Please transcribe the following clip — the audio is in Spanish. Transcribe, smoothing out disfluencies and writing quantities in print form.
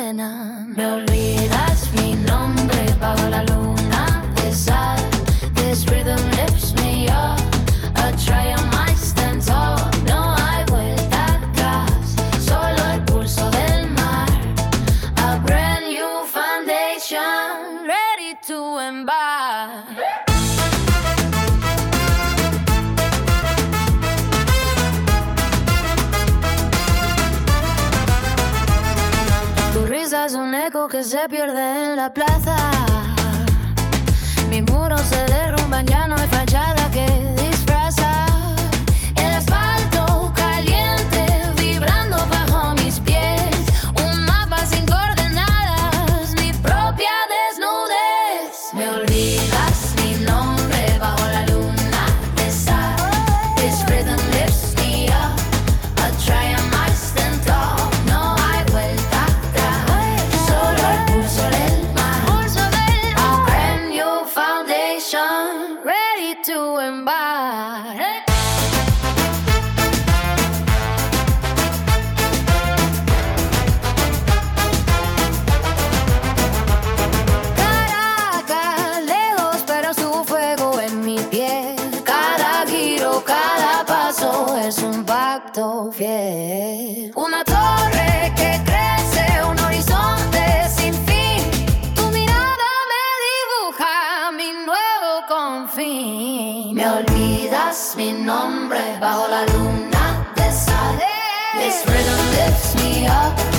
buena. Me olvidas mi nombre bajo la luna de sal. This rhythm lifts me up. A try on my stand tall. No hay vuelta atrás, solo el pulso del mar. A brand new foundation, ready to embark. Tu risa es un eco que se pierde en la plaza. Mis muros se derrumban, ya no hay fachada que disfraza. El asfalto caliente vibrando bajo mis pies. Un mapa sin coordenadas, mi propia desnudez. Me olvidas mi nombre bajo la luna de sal. This rhythm lifts me up. I try on my stand tall. No hay vuelta atrás, solo el pulso del mar. A brand new foundation, ready to embark. Caracas, lejos, pero su fuego en mi piel. Cada giro, cada paso es un pacto fiel. Una torre que crece, un horizonte sin fin. Tu mirada me dibuja mi nuevo confín. Me olvidas mi nombre bajo la luna de sal. This rhythm lifts me up.